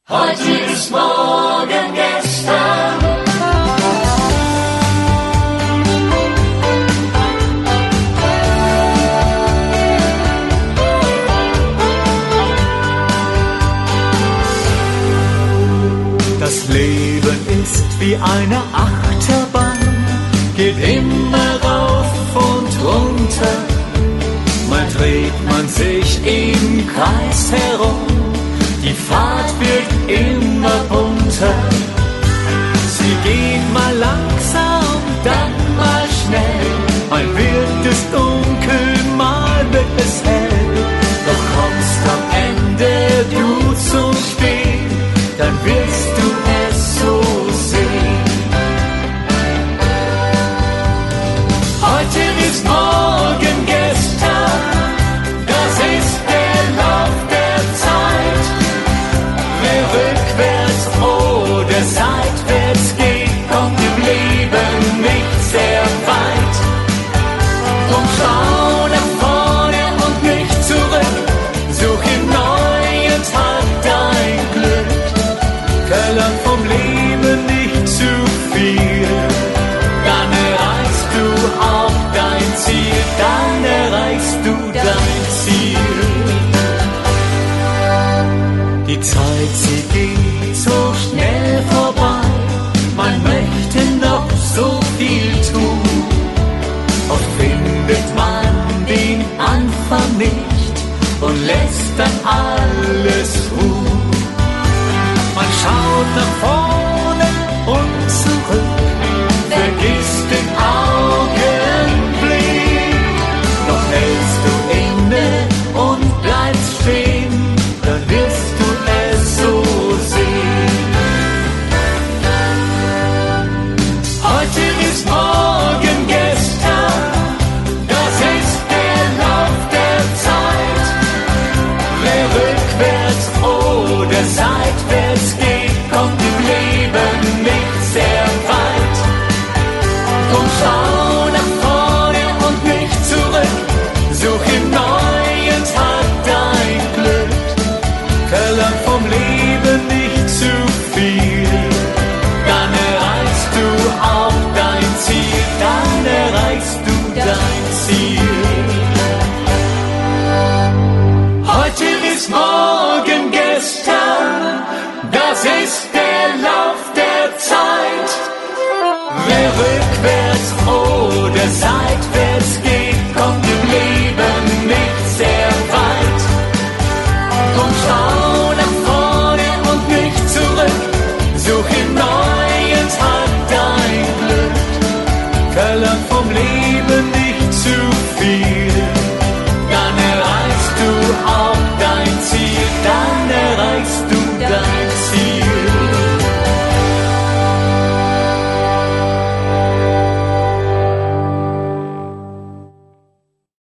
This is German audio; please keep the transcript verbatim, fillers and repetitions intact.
Heute ist morgen gestern. Das Leben ist wie eine Achterbahn, geht immer rauf und runter. Mal dreht man sich im Kreis herum, die Fahrt wird immer bunter. Sie geht mal langsam, dann mal schnell, mal wird es dunkel, mal wird es hell. Doch kommst am Ende du zum Stehen, dann wirst du es so sehen. Heute ist morgen gestern, das ist der Lauf der Zeit. Wer rückwärts oder seitwärts geht, kommt im Leben nicht sehr weit. Drum schau nach vorne und nicht zurück, such im neuen Tag dein Glück. Verlang vom Leben nicht zu viel, dann erreichst du auch dein Ziel, dann erreichst du dein Ziel. Die Zeit, sie geht so schnell